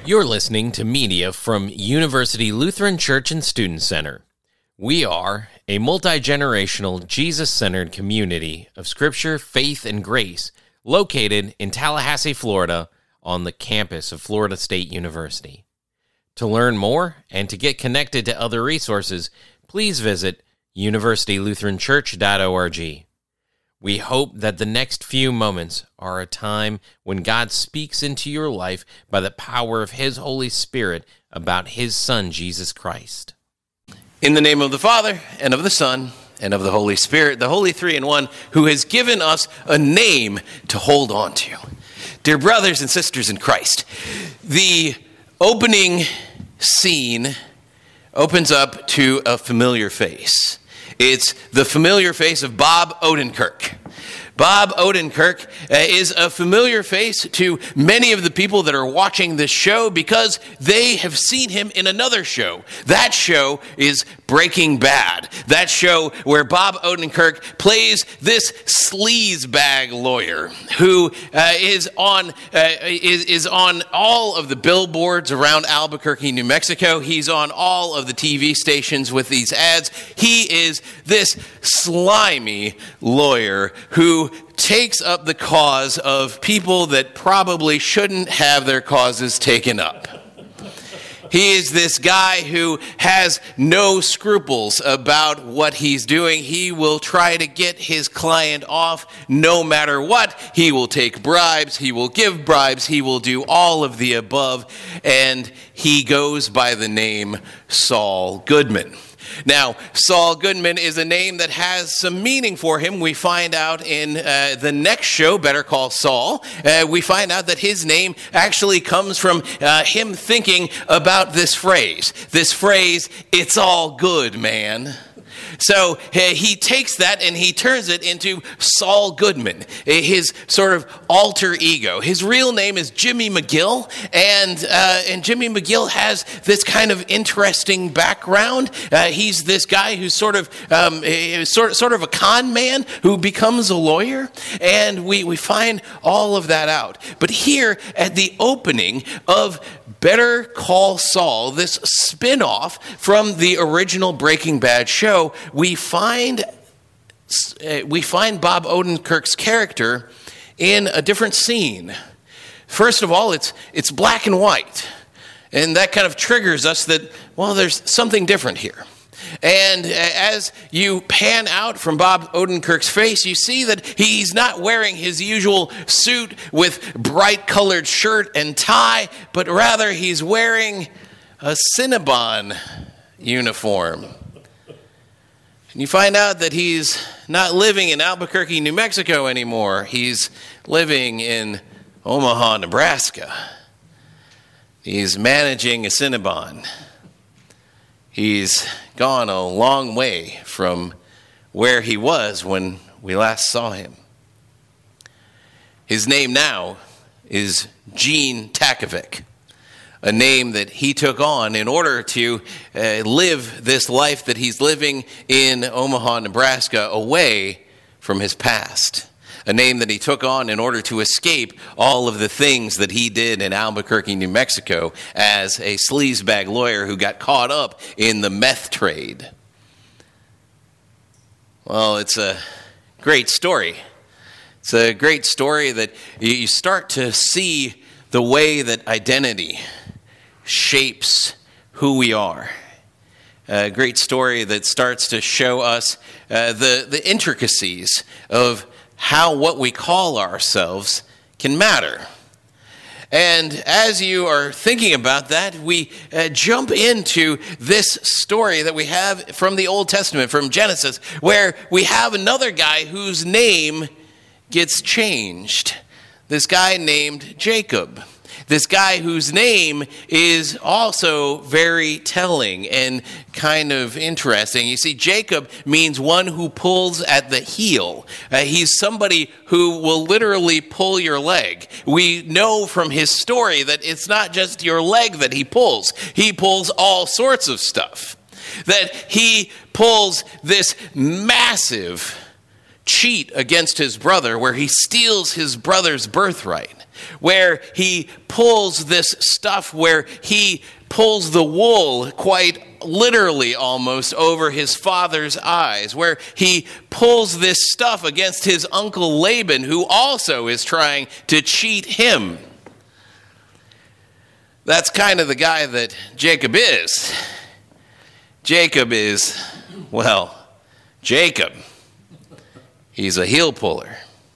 You're listening to media from University Lutheran Church and Student Center. We are a multi-generational, Jesus-centered community of Scripture, faith, and grace located in Tallahassee, Florida, on the campus of Florida State University. To learn more and to get connected to other resources, please visit universitylutheranchurch.org. We hope that the next few moments are a time when God speaks into your life by the power of His Holy Spirit about His Son, Jesus Christ. In the name of the Father, and of the Son, and of the Holy Spirit, the Holy Three in One, who has given us a name to hold on to. Dear brothers and sisters in Christ, the opening scene opens up to a familiar face. It's the familiar face of Bob Odenkirk. Bob Odenkirk is a familiar face to many of the people that are watching this show because they have seen him in another show. That show is Breaking Bad. That show where Bob Odenkirk plays this sleazebag lawyer who is on all of the billboards around Albuquerque, New Mexico. He's on all of the TV stations with these ads. He is this slimy lawyer who takes up the cause of people that probably shouldn't have their causes taken up. He is this guy who has no scruples about what he's doing. He will try to get his client off no matter what. He will take bribes. He will give bribes. He will do all of the above. And he goes by the name Saul Goodman. Now, Saul Goodman is a name that has some meaning for him. We find out in the next show, Better Call Saul, we find out that his name actually comes from him thinking about this phrase, "It's all good, man." So he takes that and he turns it into Saul Goodman, his sort of alter ego. His real name is Jimmy McGill, and Jimmy McGill has this kind of interesting background. He's this guy who's sort of a con man who becomes a lawyer, and we find all of that out. But here at the opening of Better Call Saul, this spin-off from the original Breaking Bad show, we find Bob Odenkirk's character in a different scene. First of all, it's black and white, and that kind of triggers us that, well, there's something different here. And as you pan out from Bob Odenkirk's face, you see that he's not wearing his usual suit with bright-colored shirt and tie, but rather he's wearing a Cinnabon uniform. And you find out that he's not living in Albuquerque, New Mexico anymore. He's living in Omaha, Nebraska. He's managing a Cinnabon. He's gone a long way from where he was when we last saw him. His name now is Gene Takovic, a name that he took on in order to live this life that he's living in Omaha, Nebraska, away from his past. A name that he took on in order to escape all of the things that he did in Albuquerque, New Mexico as a sleazebag lawyer who got caught up in the meth trade. Well, it's a great story. It's a great story that you start to see the way that identity shapes who we are. A great story that starts to show us the intricacies of how what we call ourselves can matter. And as you are thinking about that, we jump into this story that we have from the Old Testament, from Genesis, where we have another guy whose name gets changed. This guy named Jacob. This guy whose name is also very telling and kind of interesting. You see, Jacob means one who pulls at the heel. He's somebody who will literally pull your leg. We know from his story that it's not just your leg that he pulls. He pulls all sorts of stuff. That he pulls this massive cheat against his brother where he steals his brother's birthright. where he pulls this stuff, where he pulls the wool quite literally almost over his father's eyes, where he pulls this stuff against his uncle Laban, who also is trying to cheat him. That's kind of the guy that Jacob is. Jacob is, well, Jacob. He's a heel puller.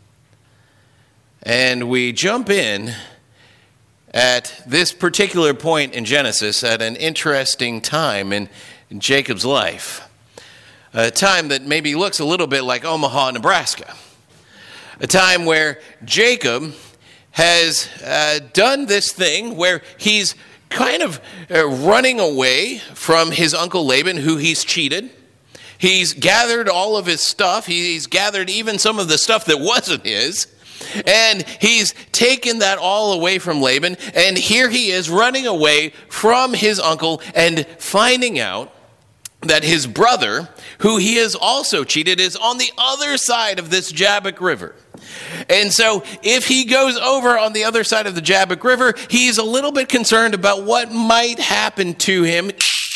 And we jump in at this particular point in Genesis at an interesting time in Jacob's life. A time that maybe looks a little bit like Omaha, Nebraska. A time where Jacob has done this thing where he's kind of running away from his uncle Laban, who he's cheated. He's gathered all of his stuff. He's gathered even some of the stuff that wasn't his. And he's taken that all away from Laban. And here he is running away from his uncle and finding out that his brother, who he has also cheated, is on the other side of this Jabbok River. And so if he goes over on the other side of the Jabbok River, he's a little bit concerned about what might happen to him.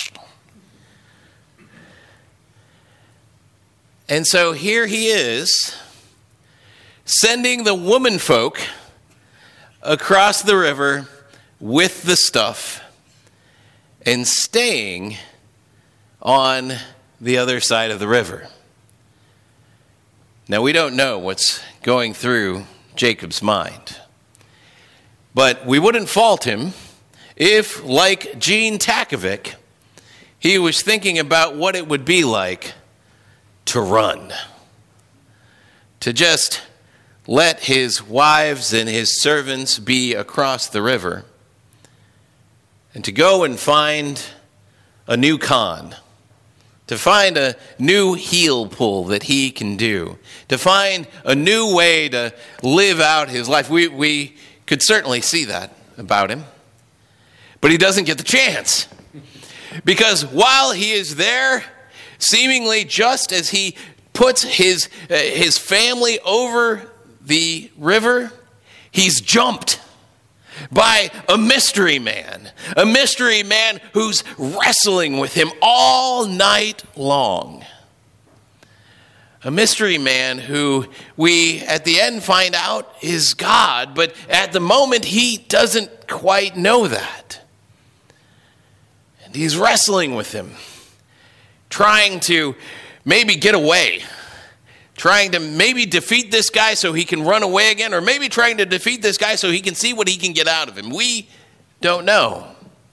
And so here he is, sending the woman folk across the river with the stuff and staying on the other side of the river. Now, we don't know what's going through Jacob's mind, but we wouldn't fault him if, like Gene Takovic, he was thinking about what it would be like to run, to just let his wives and his servants be across the river, and to go and find a new con, to find a new heel pull that he can do, to find a new way to live out his life. We could certainly see that about him, but he doesn't get the chance, because while he is there, seemingly just as he puts his family over the river, he's jumped by a mystery man who's wrestling with him all night long. A mystery man who we at the end find out is God, but at the moment he doesn't quite know that. And he's wrestling with him, trying to maybe get away, trying to maybe defeat this guy so he can run away again, or maybe trying to defeat this guy so he can see what he can get out of him. We don't know.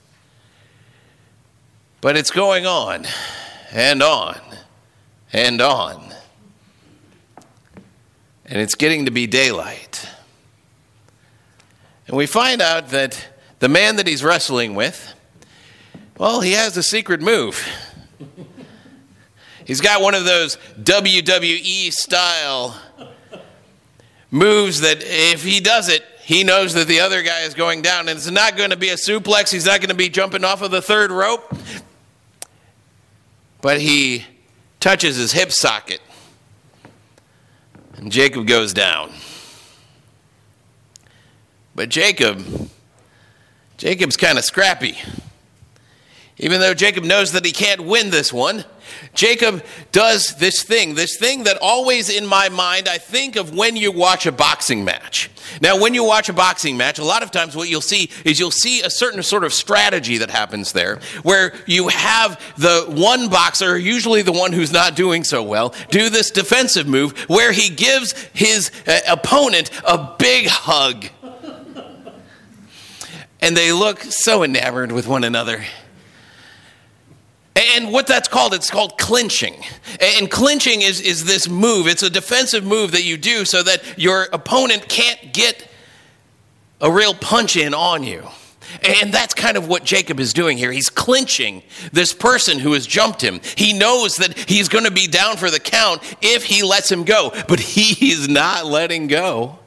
But it's going on and on and on. And it's getting to be daylight. And we find out that the man that he's wrestling with, well, he has a secret move. He's got one of those WWE style moves that if he does it, he knows that the other guy is going down. And it's not going to be a suplex. He's not going to be jumping off of the third rope. But he touches his hip socket. And Jacob goes down. But Jacob's kind of scrappy. Even though Jacob knows that he can't win this one, Jacob does this thing that always in my mind, I think of when you watch a boxing match. Now, when you watch a boxing match, a lot of times what you'll see is you'll see a certain sort of strategy that happens there, where you have the one boxer, usually the one who's not doing so well, do this defensive move where he gives his opponent a big hug. And they look so enamored with one another. And what that's called, it's called clinching. And clinching is this move. It's a defensive move that you do so that your opponent can't get a real punch in on you. And that's kind of what Jacob is doing here. He's clinching this person who has jumped him. He knows that he's going to be down for the count if he lets him go. But he is not letting go.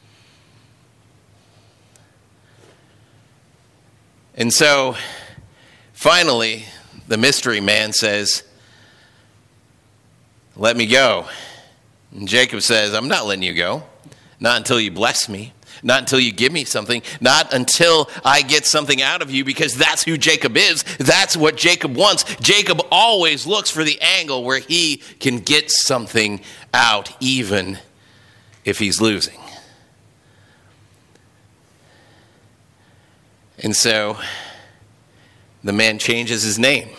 And so, finally, the mystery man says, "Let me go." And Jacob says, "I'm not letting you go. Not until you bless me. Not until you give me something. Not until I get something out of you, because that's who Jacob is. That's what Jacob wants. Jacob always looks for the angle where he can get something out, even if he's losing. And so the man changes his name.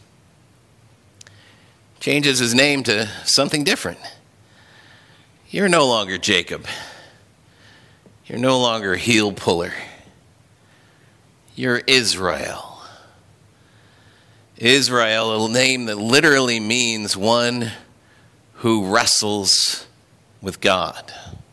Changes his name to something different. You're no longer Jacob. You're no longer a heel puller. You're Israel. Israel, a name that literally means one who wrestles with God.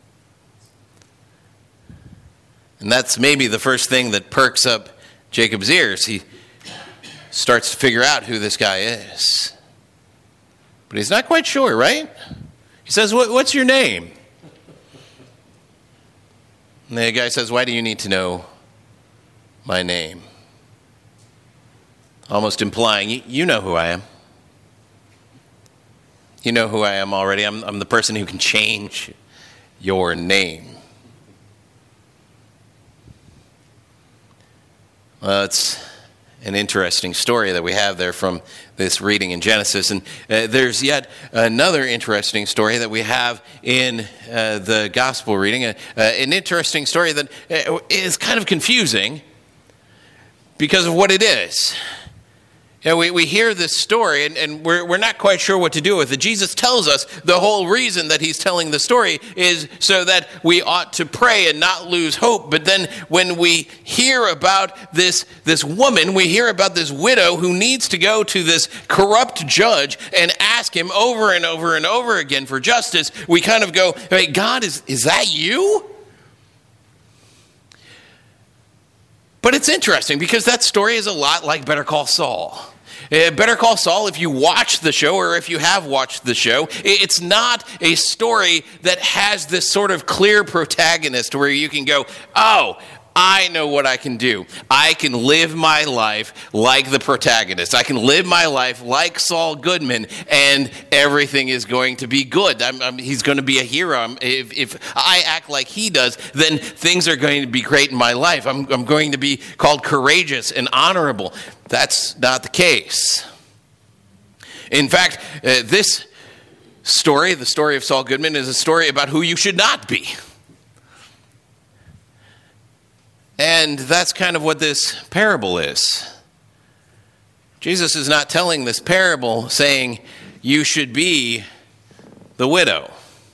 And that's maybe the first thing that perks up Jacob's ears. He starts to figure out who this guy is. But he's not quite sure, right? He says, what's your name? And the guy says, why do you need to know my name? Almost implying, you know who I am. You know who I am already. I'm the person who can change your name. Well, it's an interesting story that we have there from this reading in Genesis. And there's yet another interesting story that we have in the gospel reading. An interesting story that is kind of confusing because of what it is. You know, we hear this story, and we're not quite sure what to do with it. Jesus tells us the whole reason that he's telling the story is so that we ought to pray and not lose hope. But then when we hear about this woman, we hear about this widow who needs to go to this corrupt judge and ask him over and over and over again for justice, we kind of go, hey, God, is that you? But it's interesting because that story is a lot like Better Call Saul. Better Call Saul, if you watch the show or if you have watched the show, it's not a story that has this sort of clear protagonist where you can go, oh, I know what I can do. I can live my life like the protagonist. I can live my life like Saul Goodman, and everything is going to be good. He's going to be a hero. If I act like he does, then things are going to be great in my life. I'm going to be called courageous and honorable. That's not the case. In fact, this story, the story of Saul Goodman, is a story about who you should not be. And that's kind of what this parable is. Jesus is not telling this parable saying you should be the widow.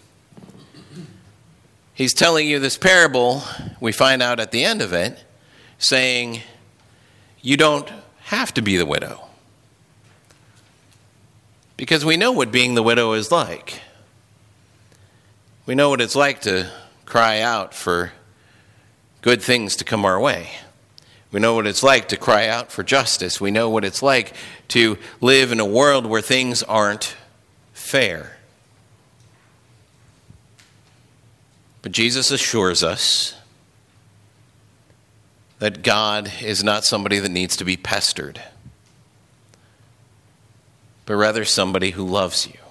He's telling you this parable, we find out at the end of it, saying you don't have to be the widow. Because we know what being the widow is like. We know what it's like to cry out for good things to come our way. We know what it's like to cry out for justice. We know what it's like to live in a world where things aren't fair. But Jesus assures us that God is not somebody that needs to be pestered, but rather somebody who loves you.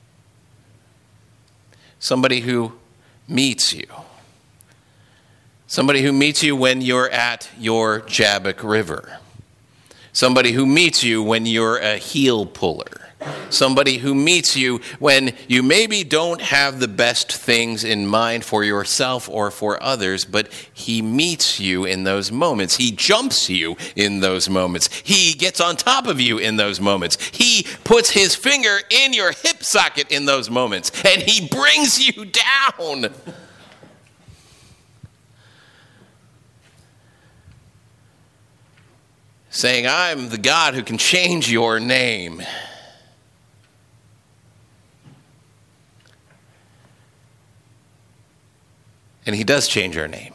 Somebody who meets you. Somebody who meets you when you're at your Jabbok River. Somebody who meets you when you're a heel puller. Somebody who meets you when you maybe don't have the best things in mind for yourself or for others, but he meets you in those moments. He jumps you in those moments. He gets on top of you in those moments. He puts his finger in your hip socket in those moments, and he brings you down. Saying, I'm the God who can change your name. And he does change our name.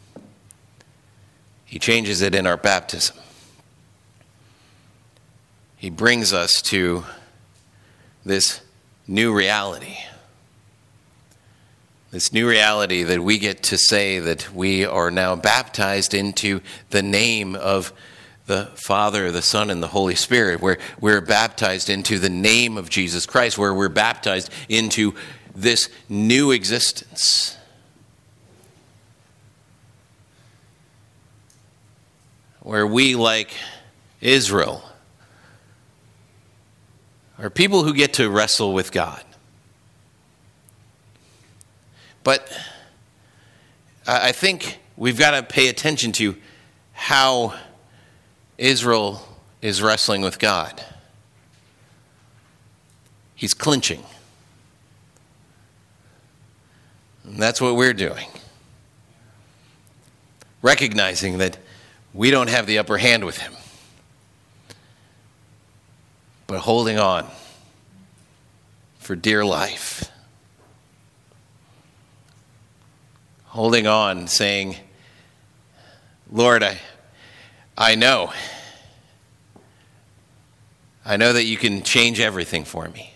He changes it in our baptism. He brings us to this new reality. This new reality that we get to say that we are now baptized into the name of the Father, the Son, and the Holy Spirit, where we're baptized into the name of Jesus Christ, where we're baptized into this new existence. where we, like Israel, are people who get to wrestle with God. But I think we've got to pay attention to how Israel is wrestling with God. He's clinching. And that's what we're doing. Recognizing that we don't have the upper hand with him. But holding on for dear life. Holding on, saying, Lord, I know. I know that you can change everything for me.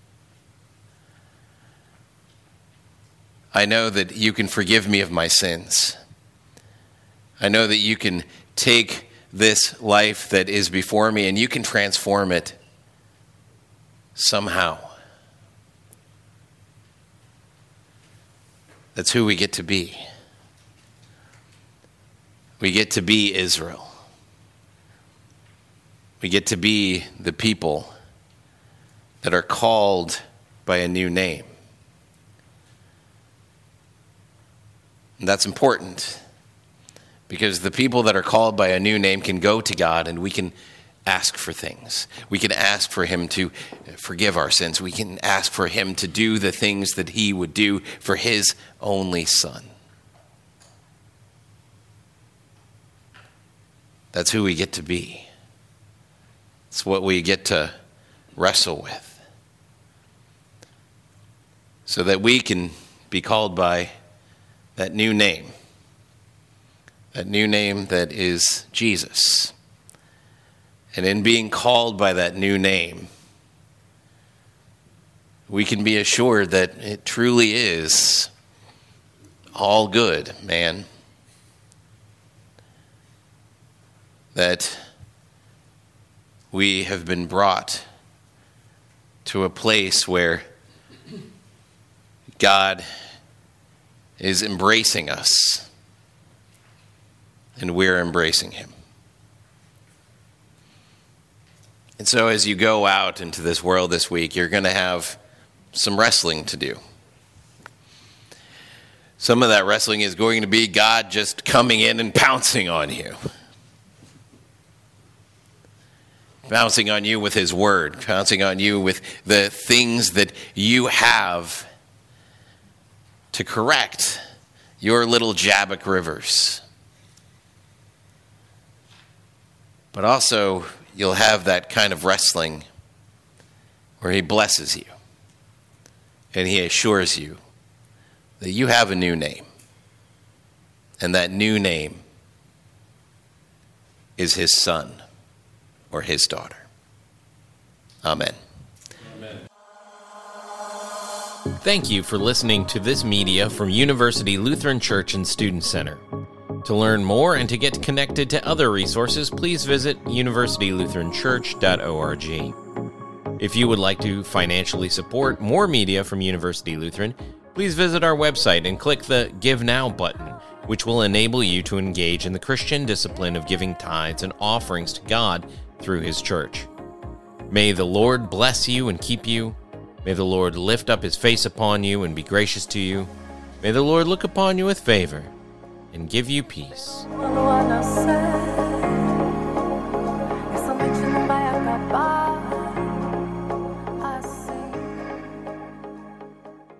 I know that you can forgive me of my sins. I know that you can take this life that is before me and you can transform it somehow. That's who we get to be. We get to be Israel. We get to be the people that are called by a new name. And that's important because the people that are called by a new name can go to God and we can ask for things. We can ask for him to forgive our sins. We can ask for him to do the things that he would do for his only son. That's who we get to be. It's what we get to wrestle with. So that we can be called by that new name. That new name that is Jesus. And in being called by that new name, we can be assured that it truly is all good, man. That we have been brought to a place where God is embracing us and we're embracing him. And so as you go out into this world this week, you're going to have some wrestling to do. Some of that wrestling is going to be God just coming in and pouncing on you. Pouncing on you with his word. Pouncing on you with the things that you have to correct your little Jabbok rivers. But also, you'll have that kind of wrestling where he blesses you and he assures you that you have a new name. And that new name is his son or his daughter. Amen. Amen. Thank you for listening to this media from University Lutheran Church and Student Center. To learn more and to get connected to other resources, please visit universitylutheranchurch.org. If you would like to financially support more media from University Lutheran, please visit our website and click the Give Now button, which will enable you to engage in the Christian discipline of giving tithes and offerings to God through his church. May the Lord bless you and keep you. May the Lord lift up his face upon you and be gracious to you. May the Lord look upon you with favor and give you peace.